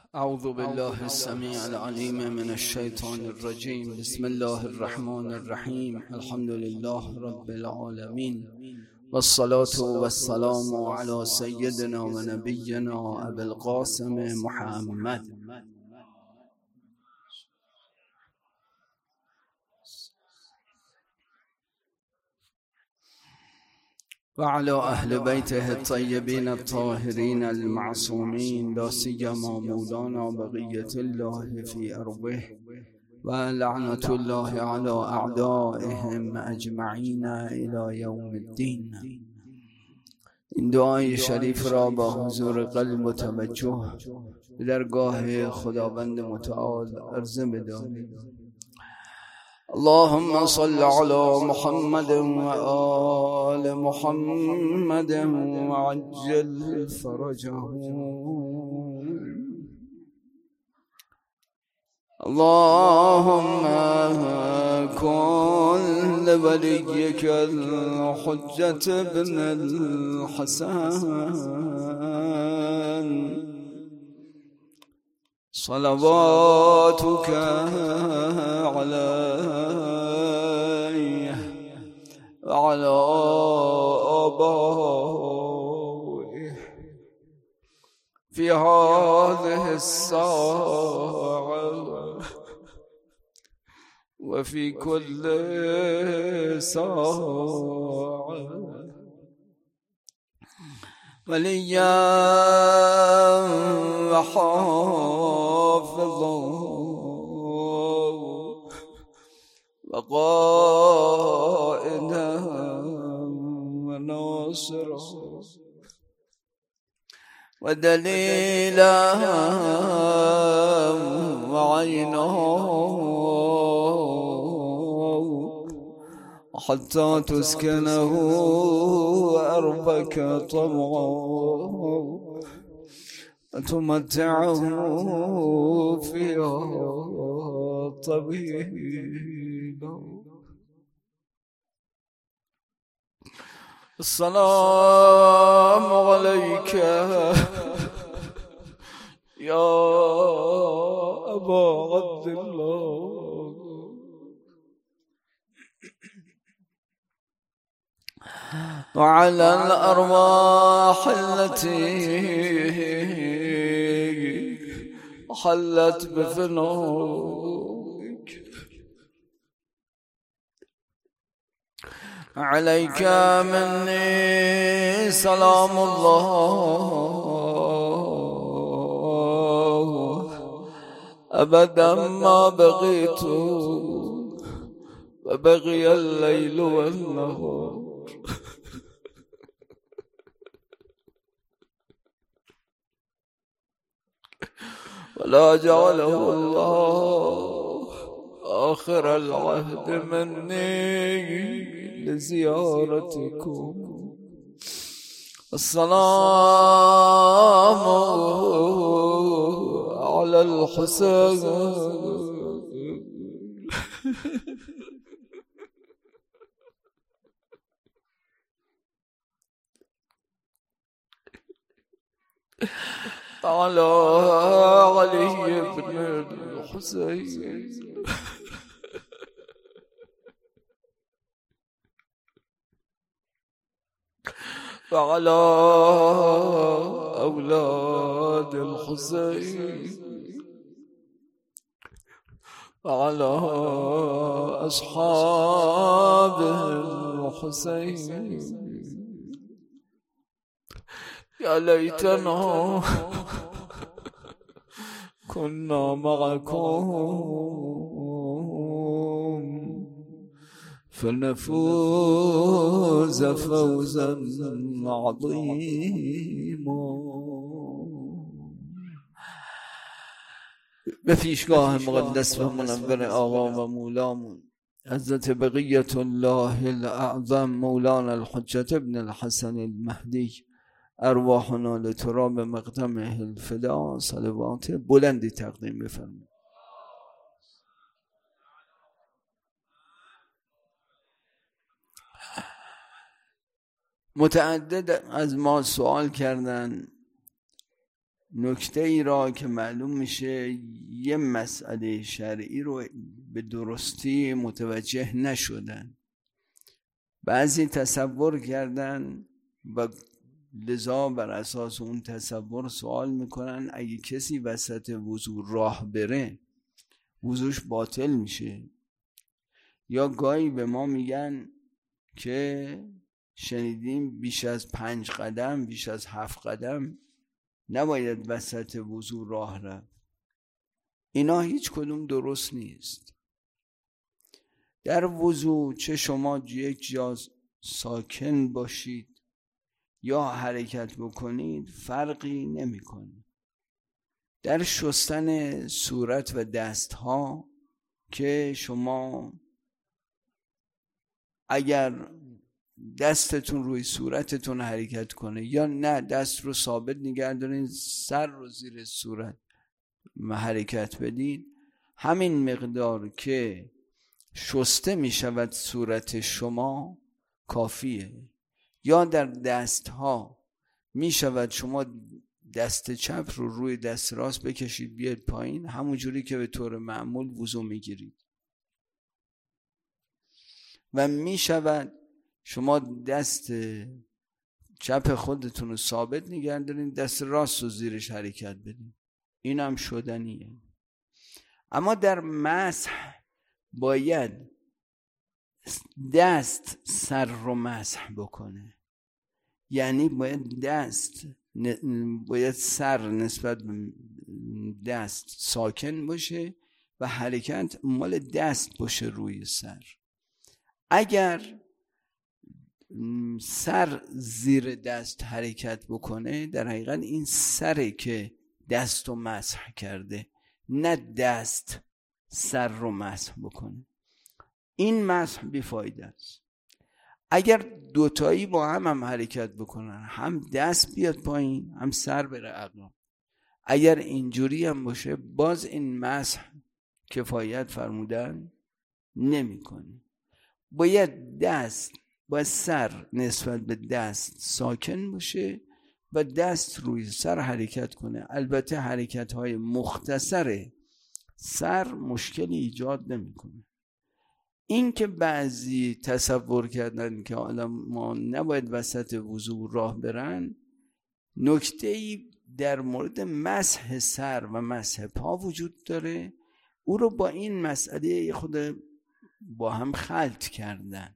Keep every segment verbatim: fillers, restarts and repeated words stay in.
اعوذ بالله السميع العليم من الشيطان الرجيم. بسم الله الرحمن الرحيم. الحمد لله رب العالمين، والصلاة والسلام على سيدنا ونبينا أبي القاسم محمد وعلى أهل بيته الطيبين الطاهرين المعصومين، لا سيما مولانا بقية الله في أرضه، ولعنة الله على أعدائهم أجمعين إلى يوم الدين. این دعای شریف را با حضور قلب و توجه به درگاه خداوند متعال عرضه بدارید. اللهم صل على محمد وآل محمد وعجل فرجهم. اللهم كن لوليك الحجة بن الحسن صلواتك عليه وعلى آبائه في هذه الساعة وفي كل ساعة، وليا وحافظا وقائدا وناصرا ودليلا وعينا، حتى تسكنه أرضك طوعا وتمتعه فيها طويلا. السلام عليك يا أبا عبد الله، وعلى الأرواح التي حلت بفنائك. عليك مني سلام الله أبدا ما بقيت وبقي الليل والنهار، ولا جعله الله آخر العهد مني لزيارتكم. السلام على الحسين على علي بن الحسين وعلى أولاد الحسين وعلى أصحاب الحسين. يا ليتنا كنا معكم فنفوز فوزا عظيما. به پیشگاه مقدس و منور آقا و مولامون حضرت بقیة الله الاعظم مولانا الحجة ابن الحسن المهدی، ارواحنا لتراب مقدمه الفدا صلوات بلندی تقدیم بفرمایید. متعدد از ما سوال کردن نکته ای را که معلوم میشه یه مسئله شرعی رو به درستی متوجه نشدن، بعضی تصور کردن و لذا بر اساس اون تصور سوال میکنن اگه کسی وسط وضو راه بره وضوش باطل میشه. یا گاهی به ما میگن که شنیدیم بیش از پنج قدم بیش از هفت قدم نباید وسط وضو راه رفت. اینا هیچ کدوم درست نیست. در وضو چه شما یک جا ساکن باشید یا حرکت بکنید فرقی نمیکنه. در شستن صورت و دستها که شما اگر دستتون روی صورتتون حرکت کنه یا نه دست رو ثابت نگه دارین سر رو زیر صورت حرکت بدین، همین مقدار که شسته می شود صورت شما کافیه. یا در دست ها می شود شما دست چپ رو روی دست راست بکشید بیاد پایین، همون جوری که به طور معمول وضو می گیرید. و می شود شما دست چپ خودتون رو ثابت نگه دارین، دست راست رو زیرش حرکت بدین، این هم شدنیه. اما در مسح باید دست سر رو مسح بکنه، یعنی باید دست باید سر نسبت به دست ساکن باشه و حرکت مال دست باشه روی سر. اگر سر زیر دست حرکت بکنه در حقیقت این سره که دست رو مسح کرده، نه دست سر رو مسح بکنه. این مسح بیفایده است. اگر دوتایی با هم هم حرکت بکنن، هم دست بیاد پایین هم سر بره عقب، اگر اینجوری هم باشه باز این مسح کفایت فرمودن نمیکنه. باید دست با سر نسبت به دست ساکن باشه و دست روی سر حرکت کنه. البته حرکت های مختصر سر مشکلی ایجاد نمیکنه. این که بعضی تصور کردن که حالا ما نباید وسط وضو راه برن، نکته‌ای در مورد مسح سر و مسح پا وجود داره، او رو با این مسئله خود با هم خلط کردن.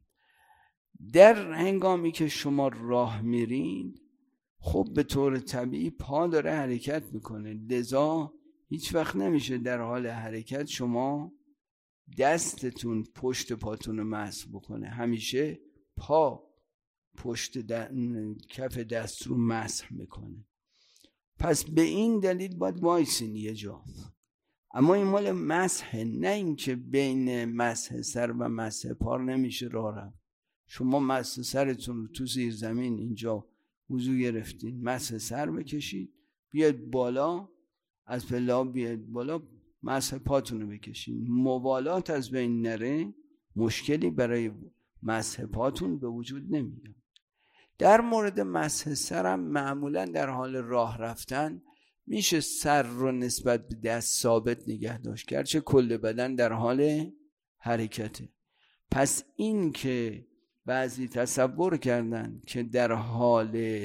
در هنگامی که شما راه میرین خب به طور طبیعی پا داره حرکت میکنه، لذا هیچ وقت نمیشه در حال حرکت شما دستتون پشت پاتون رو مسح بکنه، همیشه پا پشت کف دست رو مسح میکنه. پس به این دلیل باید وایسین یه جا. اما این مال مسح، نه این که بین مسح سر و مسح پا نمیشه راه رفت. شما مسح سرتون رو تو زیر زمین اینجا وضو گرفتین، مسح سر بکشید بیاد بالا، از پلا بیاد بالا مسح پاتون رو بکشین، موالات از بین نره مشکلی برای مسح پاتون به وجود نمیاد. در مورد مسح سرم معمولا در حال راه رفتن میشه سر رو نسبت به دست ثابت نگه داشت، گرچه کل بدن در حال حرکته. پس این که بعضی تصور کردن که در حال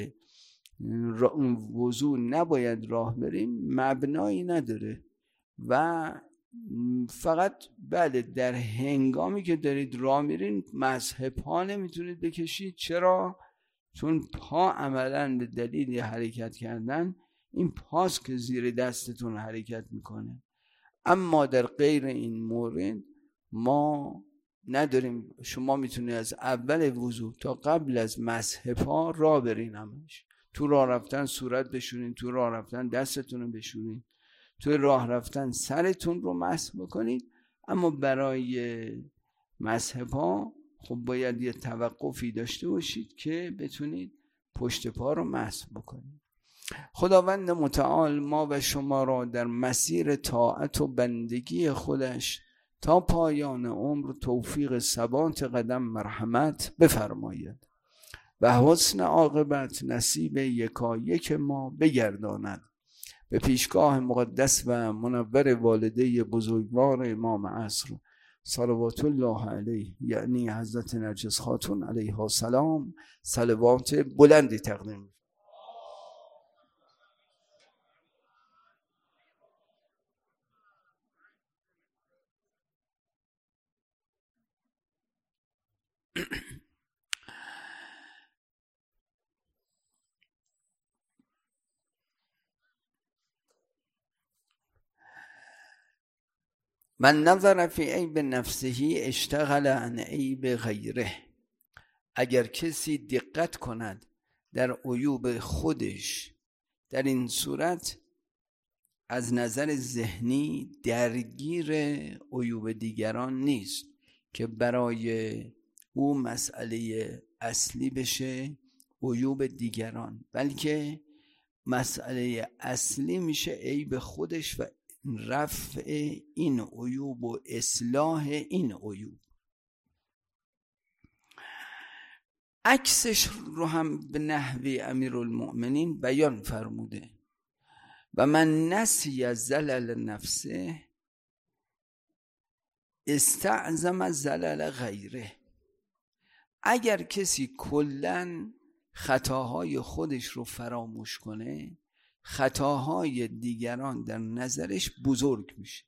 وضو نباید راه بریم مبنایی نداره و فقط بله در هنگامی که دارید راه میرین مسح پا نمیتونید بکشید. چرا؟ چون پا عملاً به دلیل حرکت کردن این پاست که زیر دستتون حرکت میکنه. اما در غیر این مورد ما نداریم. شما میتونید از اول وضو تا قبل از مسح پا راه برین، همش تو راه رفتن صورت بشورین، تو راه رفتن دستتون رو بشورین، تو راه رفتن سرتون رو مسح بکنید. اما برای مسح پا خب باید یه توقفی داشته باشید که بتونید پشت پا رو مسح بکنید. خداوند متعال ما و شما را در مسیر طاعت و بندگی خودش تا پایان عمر توفیق ثبات قدم مرحمت بفرماید و حسن عاقبت نصیب یکایک ما بگرداند به پیشگاه مقدس و منور والده بزرگوار امام عصر صلوات الله علیه، یعنی حضرت نرگس خاتون علیها السلام، صلوات بلندی تقدیم. من نظر فی عیب نفسه اشتغل عن عیب غیره. اگر کسی دقت کند در عیوب خودش، در این صورت از نظر ذهنی درگیر عیوب دیگران نیست که برای او مسئله اصلی بشه عیوب دیگران، بلکه مسئله اصلی میشه عیب خودش و رفع این عیوب و اصلاح این عیوب. عکسش رو هم به نحوی امیرالمؤمنین بیان فرموده: و من نسی زلل نفسه استعظم زلل غیره. اگر کسی کلن خطاهای خودش رو فراموش کنه، خطاهای دیگران در نظرش بزرگ میشه.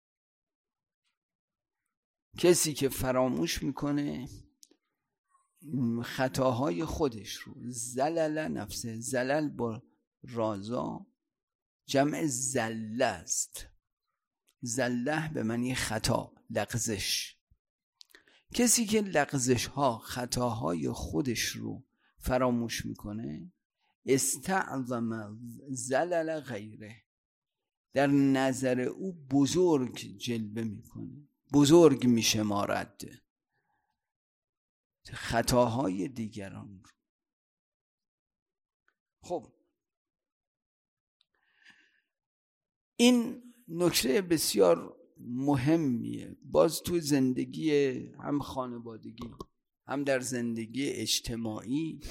کسی که فراموش میکنه خطاهای خودش رو، زلل نفسه، زلل با رازا جمع زله است، زله به معنی خطا، لغزش. کسی که لغزش ها، خطاهای خودش رو فراموش میکنه، استعظم زلل غیره، در نظر او بزرگ جلوه میکنه، بزرگ میشمارد خطاهای دیگران رو. خب این نکته بسیار مهمیه. باز تو زندگی هم خانوادگی هم در زندگی اجتماعی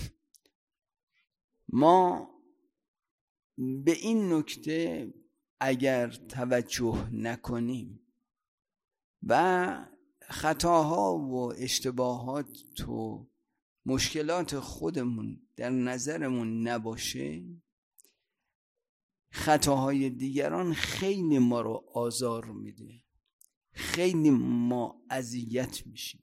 ما به این نکته اگر توجه نکنیم و خطاها و اشتباهات و مشکلات خودمون در نظرمون نباشه، خطاهای دیگران خیلی ما رو آزار میده، خیلی ما اذیت میشیم،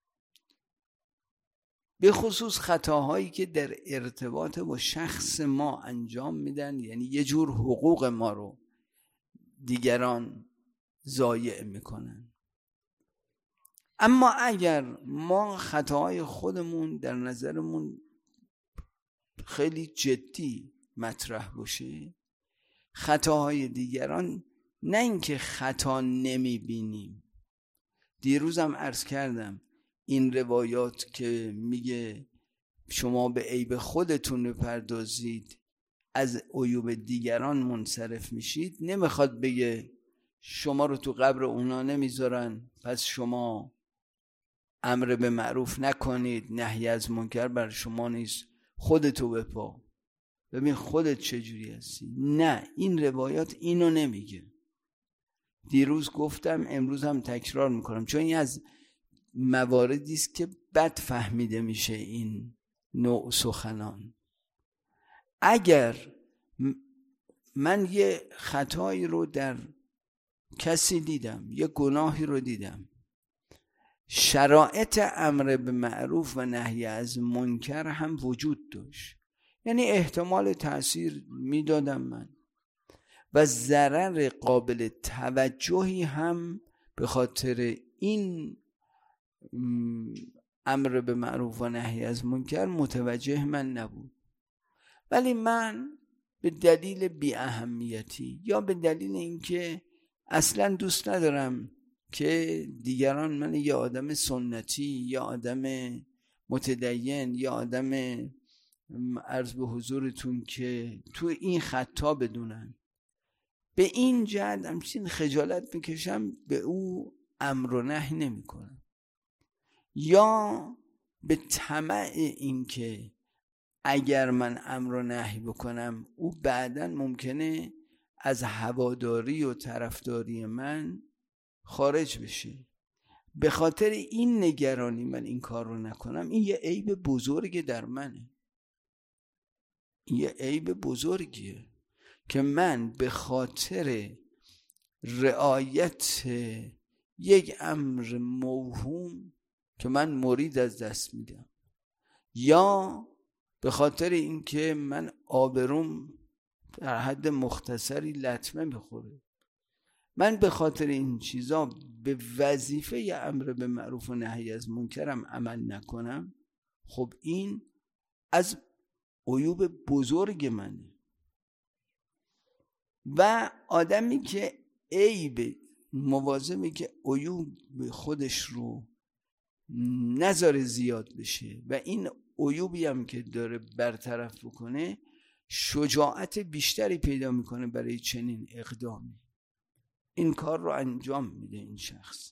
به خصوص خطاهایی که در ارتباط با شخص ما انجام میدن، یعنی یه جور حقوق ما رو دیگران ضایع میکنن. اما اگر ما خطاهای خودمون در نظرمون خیلی جدی مطرح باشه، خطاهای دیگران نه اینکه خطا نمیبینیم. دیروزم عرض کردم این روایات که میگه شما به عیب خودتون بپردازید از عیوب دیگران منصرف میشید، نمیخواد بگه شما رو تو قبر اونا نمیذارن پس شما امر به معروف نکنید، نهی از منکر بر شما نیست، خودتو بپا، ببین خودت چجوری هستی. نه، این روایات اینو نمیگه. دیروز گفتم، امروز هم تکرار میکنم، چون این از مواردی است که بد فهمیده میشه این نوع سخنان. اگر من یه خطایی رو در کسی دیدم، یه گناهی رو دیدم، شرایط امر به معروف و نهی از منکر هم وجود داشت، یعنی احتمال تأثیر میدادم من و ضرر قابل توجهی هم به خاطر این امر به معروف و نهی از منکر متوجه من نبود، ولی من به دلیل بی اهمیتی یا به دلیل اینکه اصلا دوست ندارم که دیگران من یه آدم سنتی یا آدم متدین یا آدم عرض به حضورتون که تو این خطا بدونن، به این جهت همچین خجالت میکشم، به او امر و نهی نمی کنم، یا به طمع این که اگر من امر و نهی بکنم او بعداً ممکنه از هواداری و طرفداری من خارج بشه. به خاطر این نگرانی من این کار رو نکنم، این یه عیب بزرگه در منه. این یه عیب بزرگیه که من به خاطر رعایت یک امر موهوم که من مرید از دست میدم، یا به خاطر اینکه من آبروم در حد مختصری لطمه میخوره، من به خاطر این چیزا به وظیفه ی امر به معروف و نهی از منکرم عمل نکنم، خب این از عیوب بزرگ منه. و آدمی که عیب مواظبه که عیوب خودش رو نذاره زیاد بشه و این عیوبی هم که داره برطرف بکنه، شجاعت بیشتری پیدا میکنه برای چنین اقدامی. این کار رو انجام میده این شخص.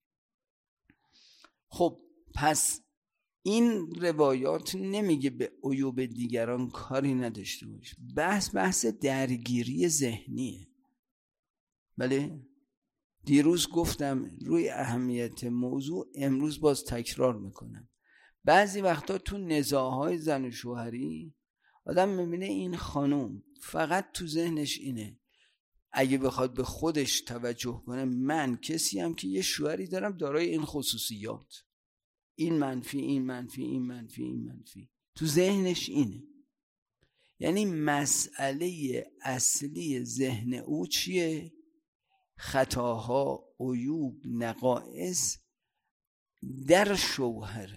خب پس این روایات نمیگه به عیوب دیگران کاری نداشته باش. بحث بحث درگیری ذهنیه. بله، دیروز گفتم روی اهمیت موضوع، امروز باز تکرار میکنم. بعضی وقتا تو نزاعهای زن و شوهری آدم میبینه این خانوم فقط تو ذهنش اینه، اگه بخواد به خودش توجه کنه، من کسی هم که یه شوهری دارم دارای این خصوصیات، این منفی این منفی این منفی این منفی، تو ذهنش اینه. یعنی مسئله اصلی ذهن او چیه؟ خطاها، عیوب، نقائص در شوهره.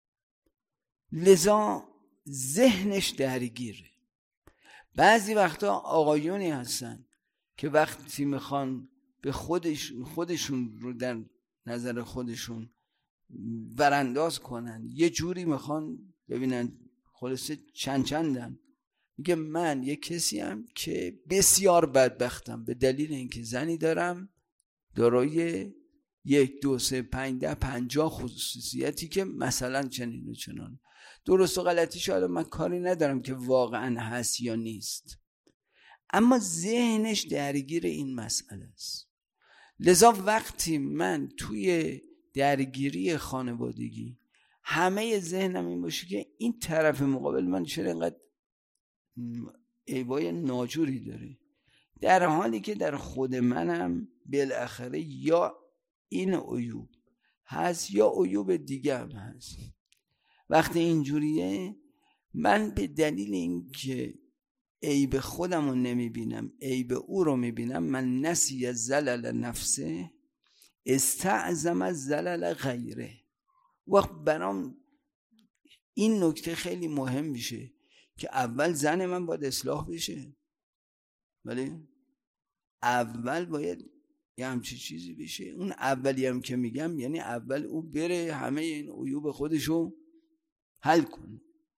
لذا ذهنش درگیره. بعضی وقتا آقایونی هستن که وقتی میخوان به خودش خودشون رو در نظر خودشون ورانداز کنن، یه جوری میخوان ببینن خلاصه چند چندن، میگه من یه کسی هم که بسیار بدبختم به دلیل اینکه زنی دارم دارای یک دو سه پنج ده پنجاه خصوصیتی که مثلا چنین و چنان. درست و غلطیش حالا من کاری ندارم که واقعا هست یا نیست، اما ذهنش درگیر این مسئله است. لذا وقتی من توی درگیری خانوادگی همه ذهنم این باشه که این طرف مقابل من چرا اینقدر عیبای ناجوری داره، در حالی که در خود منم بالاخره یا این عیوب هست یا عیوب دیگه هم هست. وقتی اینجوریه، من به دلیل اینکه عیب خودم رو نمیبینم، عیب او رو میبینم، من نسی زلل نفسه استعظم از زلل غیره. وقت برام این نکته خیلی مهم میشه که اول زن من باید اصلاح بشه، ولی اول باید یه همچی چیزی بشه. اون اولی هم که میگم یعنی اول او بره همه این عیوب خودشو حل کنه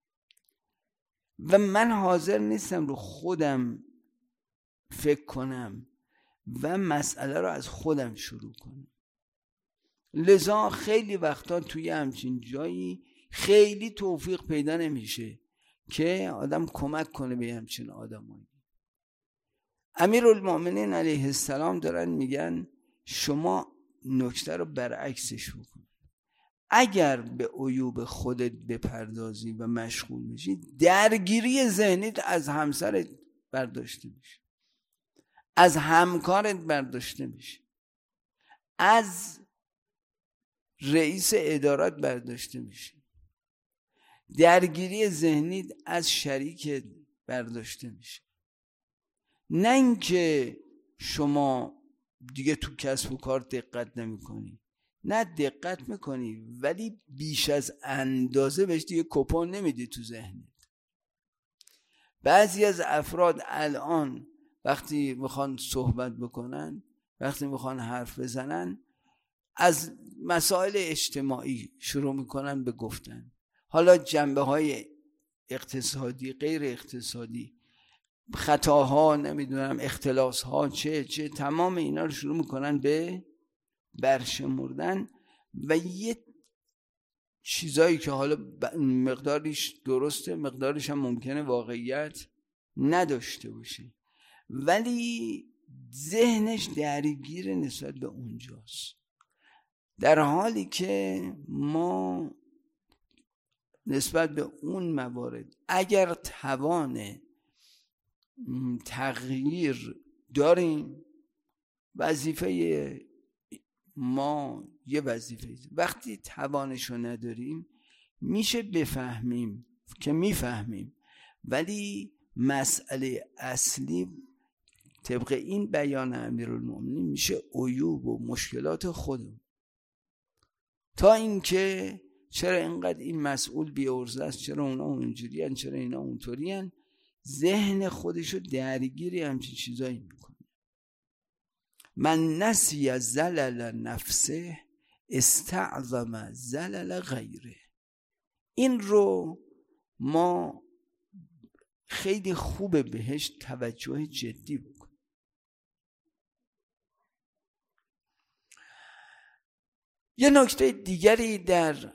و من حاضر نیستم رو خودم فکر کنم و مسئله رو از خودم شروع کنم. لذا خیلی وقتا توی همچین جایی خیلی توفیق پیدا نمیشه که آدم کمک کنه به همچین آدمایی. امیرالمومنین علیه السلام دارن میگن شما نکته رو برعکسش بکن. اگر به عیوب خودت بپردازی و مشغول میشی، درگیری ذهنیت از همسرت برداشته میشه، از همکارت برداشته میشه، از رئیس ادارات برداشته میشه، درگیری ذهنیت از شریکت برداشته میشه. نه اینکه شما دیگه تو کسب و کار دقت نمی کنی، نه دقت میکنی ولی بیش از اندازه بهش دیگه کپون نمیدی تو ذهنت. بعضی از افراد الان وقتی میخوان صحبت بکنن، وقتی میخوان حرف بزنن، از مسائل اجتماعی شروع میکنن به گفتن، حالا جنبه های اقتصادی، غیر اقتصادی، خطاها، نمیدونم اختلاس ها چه چه تمام اینا رو شروع میکنن به برشمردن و یه چیزایی که حالا مقدارش درسته، مقدارش هم ممکنه واقعیت نداشته باشه، ولی ذهنش درگیر نسبت به اونجاست، در حالی که ما نسبت به اون موارد اگر توان تغییر داریم، وظیفه ما یه وظیفه، وقتی توانشو نداریم میشه بفهمیم که میفهمیم، ولی مسئله اصلی طبق این بیان امیرالمومنین میشه عیوب و مشکلات خودمون، تا اینکه چرا اینقدر این مسئول بی‌عرضه است، چرا اونا اونجوری ان، چرا اینا اونطوری ان، ذهن خودشو درگیری همچین چیزایی میکنه. من نسی زلل نفسه استعظم زلل غیره. این رو ما خیلی خوبه بهش توجه جدی بکنیم. یه نکته دیگری در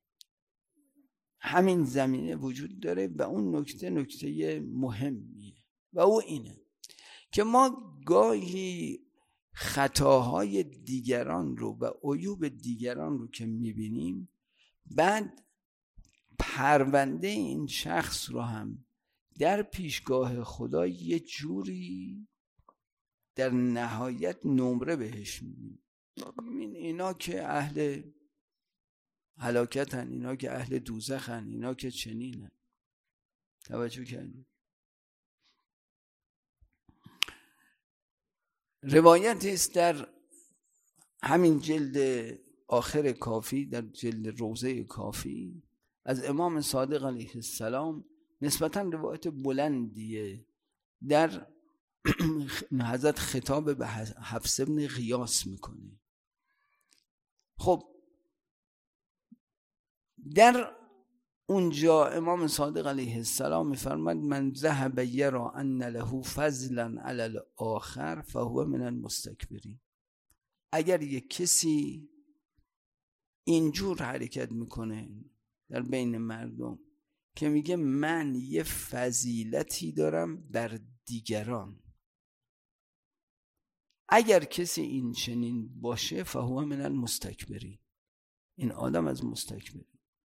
همین زمینه وجود داره و اون نکته نکته مهمیه و او اینه که ما گاهی خطاهای دیگران رو و عیوب دیگران رو که میبینیم، بعد پرونده این شخص رو هم در پیشگاه خدا یه جوری در نهایت نمره بهش میدیم. اینا که اهل هلاکتن، اینا که اهل دوزخن، اینا که چنینن. توجه کردید؟ روایت است در همین جلد آخر کافی، در جلد روضه کافی، از امام صادق علیه السلام، نسبتاً روایت بلندیه، در حضرت خطاب به حفص ابن غیاث میکنه. خب در اونجا امام صادق علیه السلام میفرماید من ذهب یرا ان له فضلا علی الاخر فهو من المستکبرین. اگر یک کسی اینجور حرکت میکنه در بین مردم که میگه من یه فضیلتی دارم بر دیگران، اگر کسی این چنین باشه فهو من المستکبرین، این آدم از مستکبرین.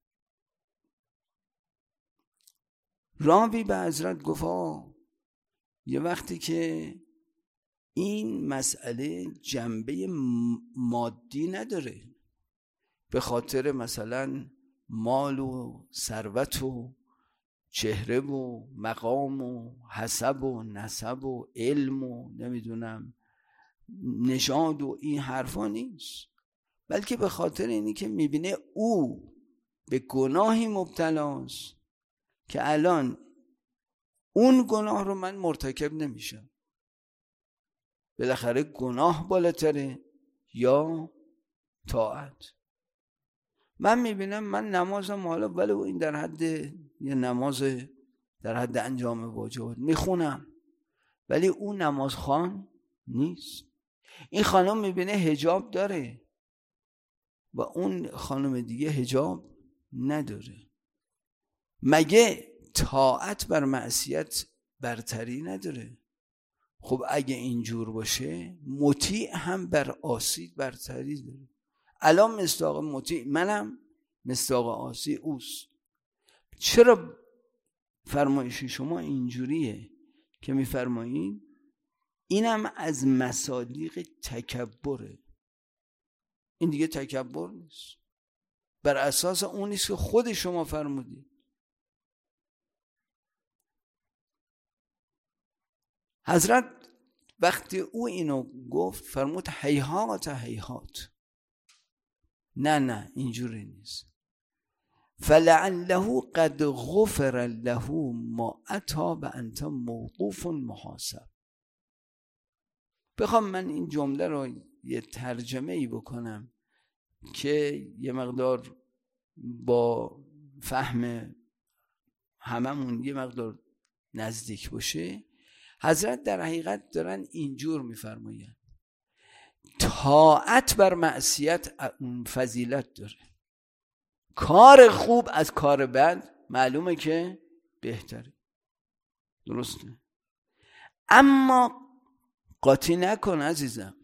راوی به حضرت گفت یه وقتی که این مسئله جنبه مادی نداره، به خاطر مثلا مال و ثروت و چهره و مقام و حسب و نسب و علم و نمیدونم نژاد و این حرفا نیست، بلکه به خاطر اینی که میبینه او به گناهی مبتلاست که الان اون گناه رو من مرتکب نمیشم، بالاخره گناه بالاتره یا طاعت. من میبینم من نمازم حالا ولی این در حد یه نماز در حد انجام واجبات میخونم، ولی اون نماز خوان نیست. این خانم میبینه حجاب داره و اون خانم دیگه حجاب نداره. مگه طاعت بر معصیت برتری نداره؟ خب اگه اینجور باشه مطیع هم بر عاصی برتری داره. الان مصداق مطیع منم، مصداق عاصی اوست. چرا فرمایش شما اینجوریه که میفرمایید اینم از مصادیق تکبره؟ این دیگه تکبر نیست، بر اساس اون نیست که خود شما فرمودید. حضرت وقتی او اینو گفت فرمود هیهات هیهات، نه نه اینجوری نیست. فلعله قد غفر له ما اتی و انت موقوف محاسب. بخوام من این جمله رو یه ترجمه ای بکنم که یه مقدار با فهم هممون یه مقدار نزدیک باشه، حضرت در حقیقت دارن اینجور میفرمایند طاعت بر معصیت فضیلت داره، کار خوب از کار بد معلومه که بهتره، درسته؟ اما قاطی نکن عزیزم.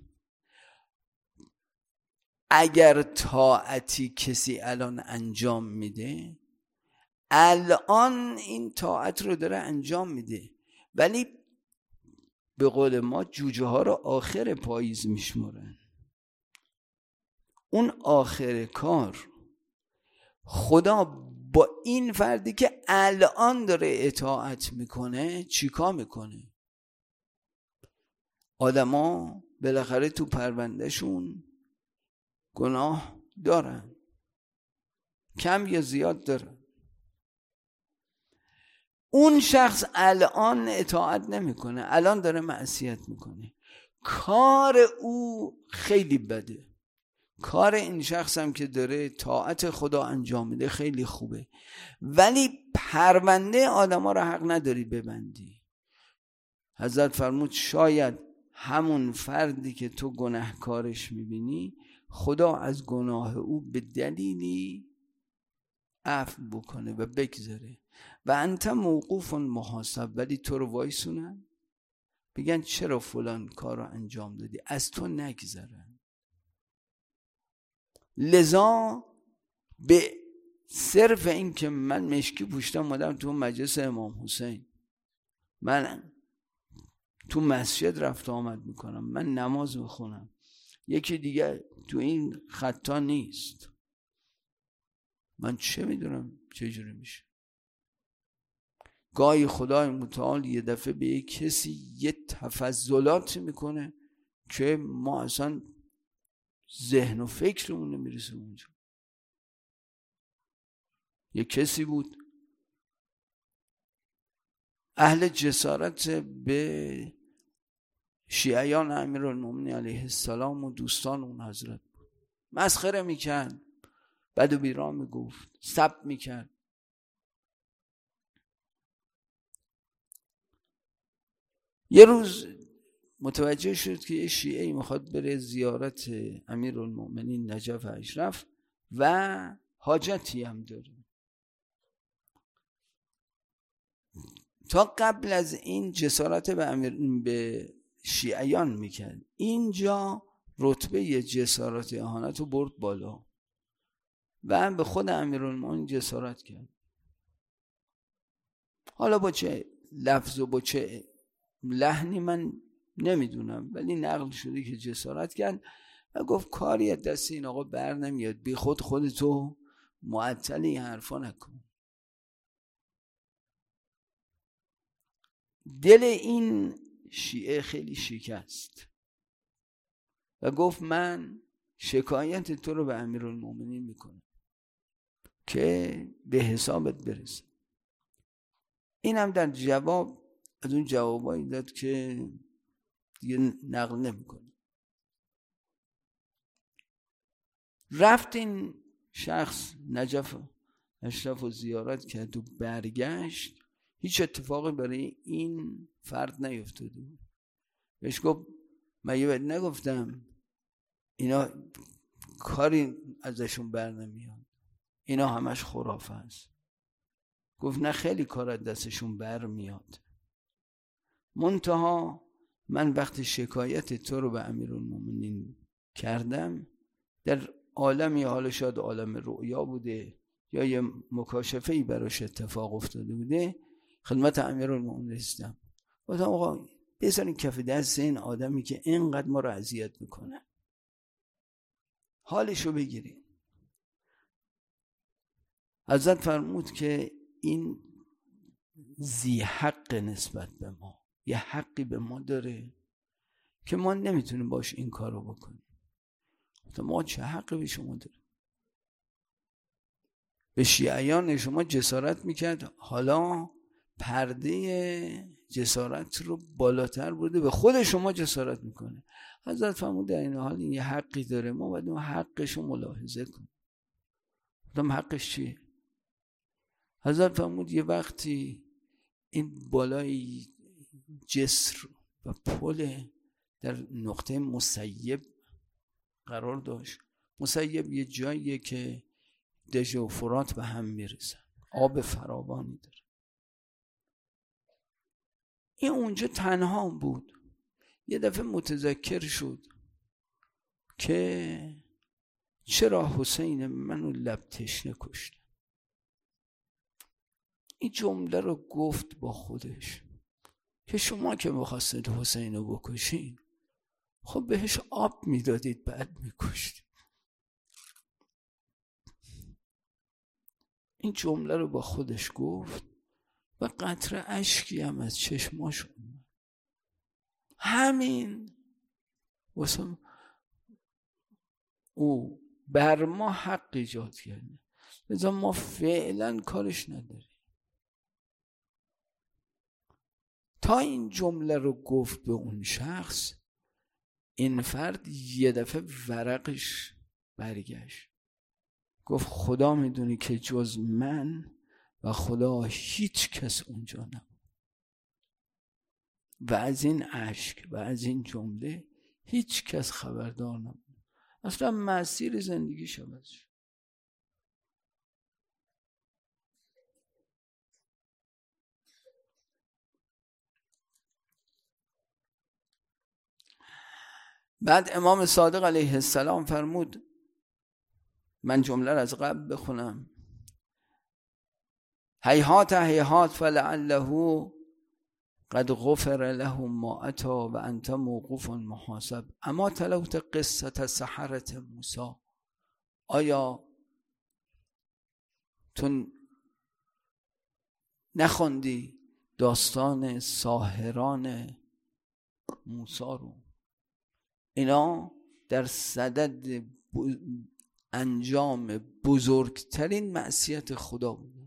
اگر طاعتی کسی الان انجام میده، الان این طاعت رو داره انجام میده، ولی به قول ما جوجه ها رو آخر پاییز میشمارن. اون آخر کار خدا با این فردی که الان داره اطاعت میکنه چیکار میکنه؟ آدما بالاخره تو پروندهشون گناه دارن، کم یا زیاد دارن. اون شخص الان اطاعت نمیکنه، الان داره معصیت میکنه، کار او خیلی بده. کار این شخص هم که داره طاعت خدا انجام میده خیلی خوبه، ولی پرونده آدم ها رو حق نداری ببندی. حضرت فرمود شاید همون فردی که تو گناهکارش میبینی خدا از گناه او به دلیلی عفو بکنه و بگذره و انت موقوف محاسب، ولی تو رو وایسونن بگن چرا فلان کار رو انجام دادی، از تو نگذرن. لذا به صرف این که من مشکی پوشتم اومدم تو مجلس امام حسین، من تو مسجد رفت آمد میکنم، من نماز میخونم، یکی دیگه تو این خطا نیست، من چه میدونم چجوری میشه؟ گاهی خدای متعال یه دفعه به یک کسی یه تفضلات میکنه که ما اصلا ذهن و فکرمون نمیرسه اونجا. یه کسی بود اهل جسارت به شیعیان امیرالمومنین علیه السلام و دوستان اون حضرت بود، مسخره میکرد، بد و بیرا میگفت، سب میکرد. یه روز متوجه شد که یه شیعه‌ای میخواد بره زیارت امیرالمومنین نجف اشرف و حاجتی هم داره. تا قبل از این جسارت به امیر به شیعیان میکرد، اینجا رتبه جسارت اهانت رو برد بالا و به خود امیرالمومنین جسارت کرد. حالا با چه لفظ و با چه لحنی من نمیدونم، ولی نقل شده که جسارت کرد و گفت کاری از دست این آقا بر نمیاد، بی خود خودتو معطل این حرفا نکن. دل این شیعه خیلی شکست و گفت من شکایت تو رو به امیرالمومنین میکنم که به حسابت برسه. اینم در جواب از اون جوابایی داد که دیگه نقل نمیکنه. رفت این شخص نجف اشرف و زیارت کرد و برگشت، هیچ اتفاقی برای این فرد نیفتاده بود. بهش گفت من یه وقت نگفتم اینا کاری ازشون بر نمیاد، اینا همش خرافه است. گفت نه خیلی کار از دستشون بر میاد، منتها من وقتی شکایت تو رو به امیرالمومنین کردم در عالمی، حالا شاید عالم رؤیا بوده یا یه مکاشفه‌ای براش اتفاق افتاده بوده، خدمت امیرالمومنین رسیدم، گفتم آقا بذارین کف دست این آدمی که اینقدر ما رو اذیت میکنه حالشو بگیرین. حضرت فرمود که این ذی حق نسبت به ما، یه حقی به ما داره که ما نمیتونیم باش این کارو بکنیم. تو ما چه حقی به شما داره؟ به شیعیان شما جسارت میکرد، حالا پرده جسارت رو بالاتر بوده به خود شما جسارت میکنه. حضرت فرمود در این حال این یه حقی داره، ما باید اون حقش رو ملاحظه کنیم. گفتم حقش چیه؟ حضرت فرمود یه وقتی این بالای جسر و پل در نقطه مسیب قرار داشت. مسیب یه جاییه که دژ و فرات به هم میرسن، آب فراوانی داره. این اونجا تنها بود. یه دفعه متذکر شد که چرا حسین منو لب تشنه کشت. این جمله رو گفت با خودش که شما که می‌خواستید حسین رو بکشین، خب بهش آب میدادید بعد میکشتید. این جمله رو با خودش گفت و قطره اشکی هم از چشماش اومد. همین واسه او بر ما حق ایجاد کرده، لذا ما فعلا کارش نداریم. تا این جمله رو گفت به اون شخص، این فرد یه دفعه ورقش برگشت، گفت خدا میدونی که جز من و خدا هیچ کس اونجا نبود. و از این اشک و از این جمله هیچ کس خبردار نبود. اصلا مسیر زندگیش عوض شد. بعد امام صادق علیه السلام فرمود، من جمله را از قبل بخونم: هیهات هیهات فلعله قد غفر له ما اتی و انت موقوف محاسب. اما تلوت قصه سحرة موسی، آیا تو نخوندی داستان ساحران موسی رو؟ اینا در صدد انجام بزرگترین معصیت خدا بود.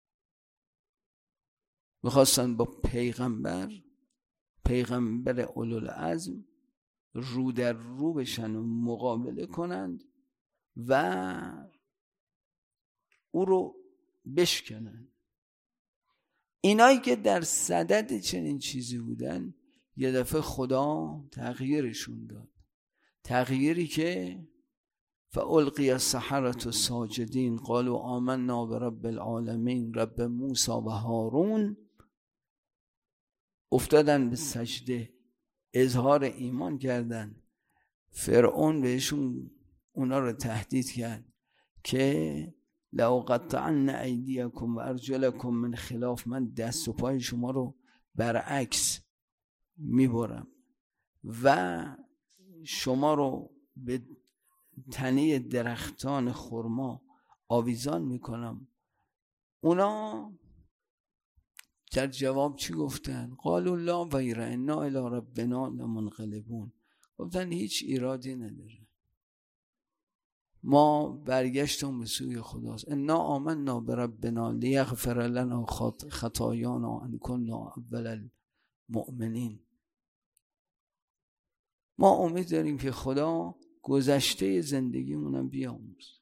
میخواستن با پیغمبر پیغمبر اولوالعزم رو در رو بشن و مقابله کنند و او رو بشکنن. اینایی که در صدد چنین چیزی بودن، یه دفعه خدا تغییرشون داد، تغییری که فالقی السحرة ساجدین قالوا آمنا برب العالمین رب موسی و هارون. افتادن به سجده، اظهار ایمان کردن. فرعون بهشون اونا رو تهدید کرد که لأقطعن ایدیکم و ارجلکم من خلاف، من دست و پای شما رو برعکس میبرم و شما رو به تنه درختان خرما آویزان میکنم. اونا در جواب چی گفتن؟ قالوا لا ویر انا الی ربنا لمنقلبون. گفتن هیچ ایرادی نداره، ما برگشتم به سوی خداست. انا آمنا بربنا لیغفر لنا خطایانا ان كنا اول المؤمنین. ما امید داریم که خدا گذشته زندگیمونم بیامرز.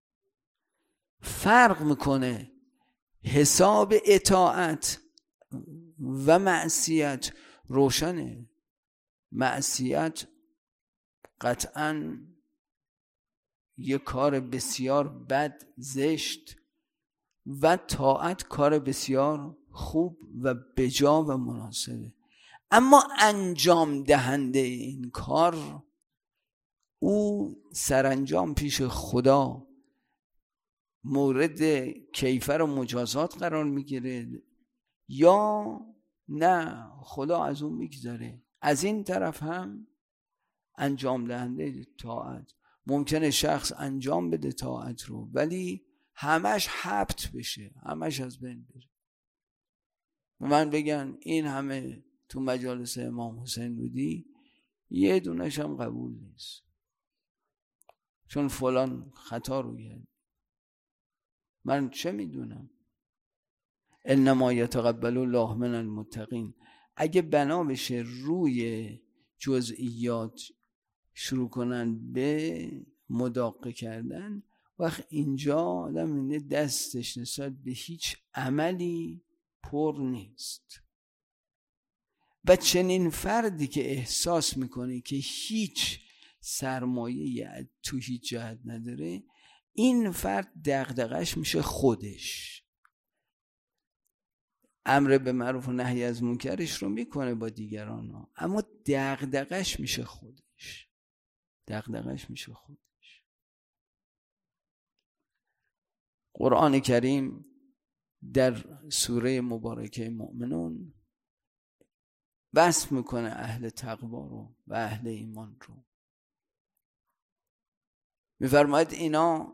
فرق میکنه حساب اطاعت و معصیت. روشنه معصیت قطعاً یه کار بسیار بد، زشت، و طاعت کار بسیار خوب و بجا و مناسبه. اما انجام دهنده این کار، او سرانجام پیش خدا مورد کیفر و مجازات قرار میگیره یا نه خدا از اون میگذاره. از این طرف هم انجام دهنده طاعت، ممکنه شخص انجام بده طاعت رو ولی همش حبط بشه، همش از بین بره. من بگن این همه تو مجالس امام حسین بودی، یه دونش هم قبول نیست چون فلان خطا رو کرد. من چه میدونم؟ انما یتقبل الله من المتقین. اگه بنا بشه روی جزئیات شروع کنن به مداقه کردن، وقت اینجا آدم اینه دستش نسبت به هیچ عملی پر نیست. و چنین فردی که احساس میکنه که هیچ سرمایه تو هیچ جهت نداره، این فرد دغدغش میشه خودش. امر به معروف و نهی از منکرش رو میکنه با دیگران ها. اما دغدغش میشه خودش دغدغش میشه خودش قرآن کریم در سوره مبارکه مؤمنون وصف میکنه اهل تقوا رو و اهل ایمان رو. میفرماید اینا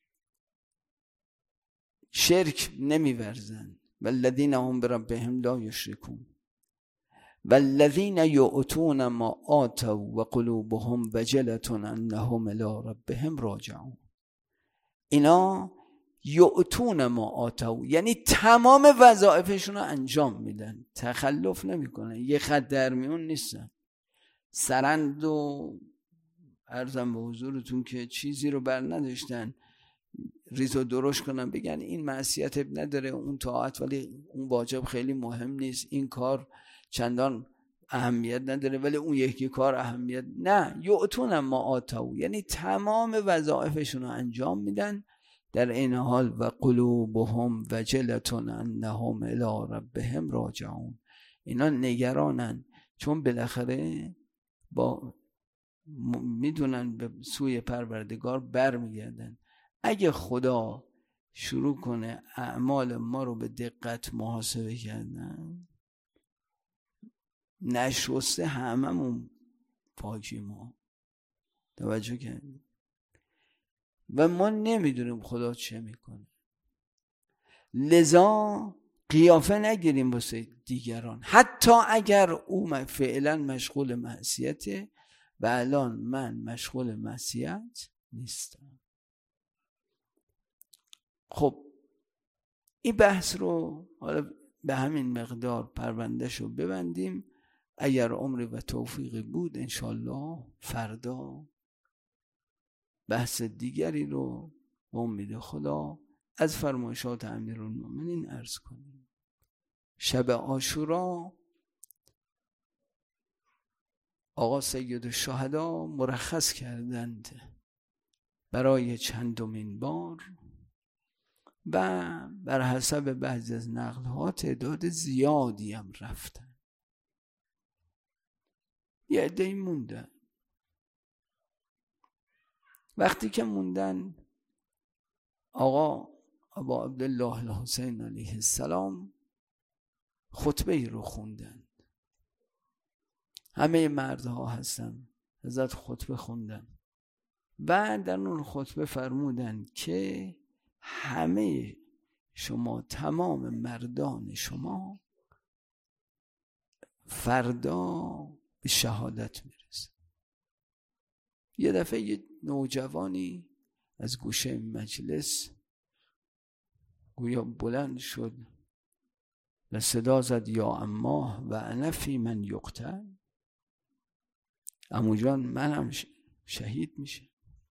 شرک نمیورزن والذین هم بربهم لا یشرکون والذین یؤتون ما آتوا و قلوبهم وجلة انهم الی ربهم راجعون. اینا یؤتون ما آتوا یعنی تمام وظایفشون رو انجام میدن، تخلف نمیکنن، یه خط در میون نیستن. سرند و عرضم به حضورتون که چیزی رو بر نداشتن ریز و درشت کنن بگن این معصیت نداره، اون طاعت ولی اون واجب خیلی مهم نیست، این کار چندان اهمیت نداره ولی اون یکی کار اهمیت. نه، یؤتون ما آتوا یعنی تمام وظایفشون رو انجام میدن، در این حال و قلوبهم وجلة انهم الی ربهم راجعون. اینا نگرانن چون بالاخره با میدونن به سوی پروردگار برمیگردن. اگه خدا شروع کنه اعمال ما رو به دقت محاسبه کردن، نشسته هممون پاکی ما توجه کردیم و ما نمیدونیم خدا چه میکنه. لذا قیافه نگیریم واسه دیگران، حتی اگر او فعلا مشغول معصیته و الان من مشغول معصیت نیستم. خب این بحث رو حالا به همین مقدار پروندهش رو ببندیم. اگر عمر و توفیقی بود انشالله فردا بحث دیگری رو با امید خدا از فرمایشات امیرالمومنین عرض کنیم. شب عاشورا آقا سید الشهدا مرخص کردند برای چندمین بار و بر حسب بعضی از نقل‌ها تعداد زیادی هم رفتن، یه عده‌ای موندن. وقتی که موندن آقا ابا عبدالله الحسین علیه السلام خطبه ای رو خوندن. همه مردها هستن حضرت خطبه خوندن و در اون خطبه فرمودن که همه شما، تمام مردان شما فردا به شهادت میرسه. یه دفعه یه نوجوانی از گوشه مجلس گویا بلند شد و صدا زد یا اماه و انا فی من یقتل. عمو جان منم شهید میشه.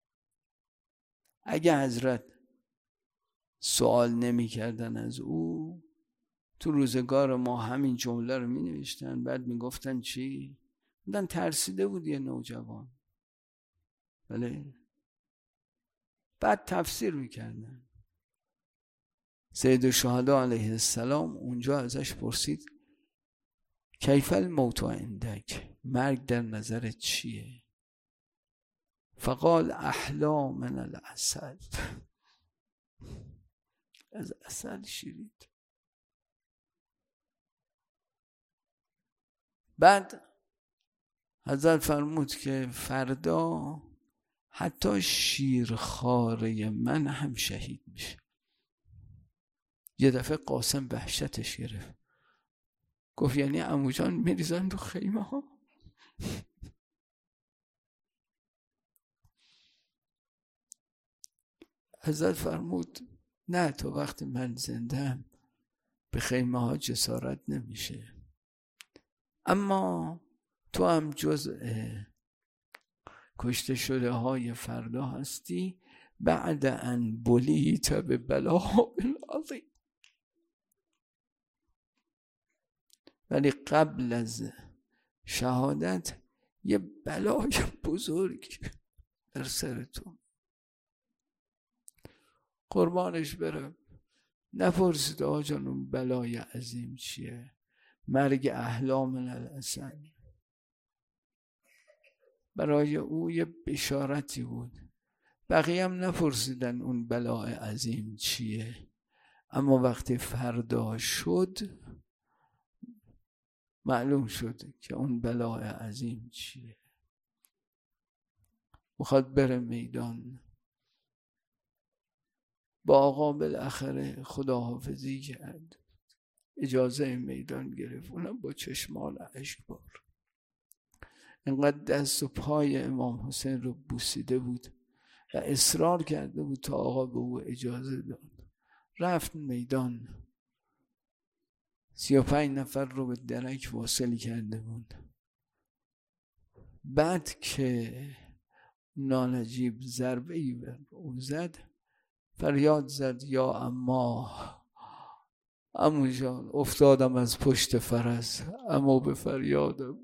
اگه حضرت سوال نمی کردن از او، تو روزگار ما همین جمله رو می نوشتن بعد می گفتن چی؟ بودن ترسیده بود یه نوجوان، بله، بعد تفسیر می کردن. سید الشهدا علیه السلام اونجا ازش پرسید کیف الموت عندک، مرگ در نظرت چیه؟ فقال احلا من العسل، از عسل شیرید. بعد حضرت فرمود که فردا حتی شیرخواره من هم شهید میشه. یه دفعه قاسم وحشتش گرفت، گفت یعنی عمو جان میریزن تو خیمه ها؟ حضرت فرمود نه، تو وقتی من زنده‌ام به خیمه ها جسارت نمیشه، اما تو هم جزء کشته شده های فردا هستی بعد ان بلیت به بلاء العظیم. ولی قبل از شهادت یه بلای بزرگ در سرتون. قربانش برم، نپرسید آقا جان اون بلای عظیم چیه؟ مرگ اهلا من الاسن برای او یه بشارتی بود. بقیه هم نپرسیدن اون بلای عظیم چیه، اما وقتی فردا شد معلوم شد که اون بلای عظیم چیه. میخواد بره میدان، با آقا بالاخره خداحافظی کرد، اجازه میدان گرفت، اونم با چشمان اشکبار. اینقدر دست و پای امام حسین رو بوسیده بود و اصرار کرده بود تا آقا به او اجازه داد. رفت میدان، سی و پنج نفر رو به درک واصل کرده بود. بعد که نانجیب ضربه ای بر او زد، فریاد زد یا اما عمو جان افتادم از پشت فرس، اما به فریادم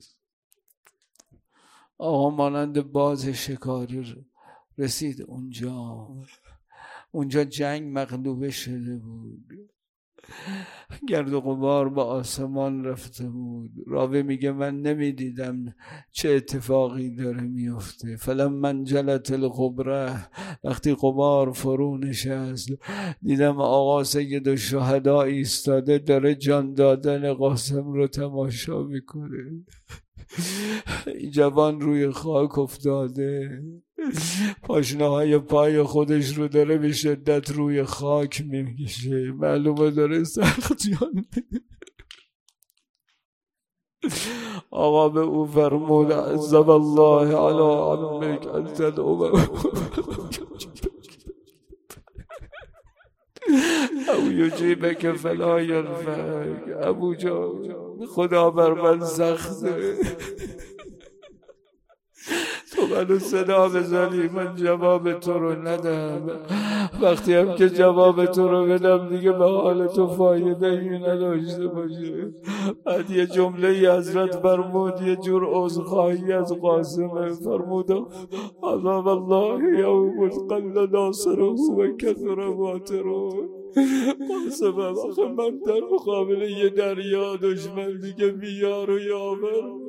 آقا مانند باز شکاری رسید اونجا. اونجا جنگ مغلوبه شده بود، گرد و غبار با آسمان رفته بود. راوی میگه من نمیدیدم چه اتفاقی داره میفته. فلما انجلت الغبره، وقتی غبار فرو نشست دیدم آقا سید الشهدا ایستاده داره جان دادن قاسم رو تماشا میکنه. این جوان روی خاک افتاده، پاشنه های پای خودش رو داره به شدت روی خاک میکشه، معلومه داره سخت جان. آقا به او فرمود عزب الله علی عمک انت الامم او یجیبک فلا ینفعک. ابو جان خدا بر من سخته، تو منو صدا بزنی من جواب تو رو ندم، وقتی هم که جواب تو رو بدم دیگه به حال تو فایده ای نداشته باشه. بعد یه جمله ای حضرت فرمود، یه جور عذرخواهی از قاسمه، فرمود عذاب الله یوم قل ناصره و کثر باطره. قاسمم آخه من در مقابل یه دریا دشمن دیگه بیار و یاور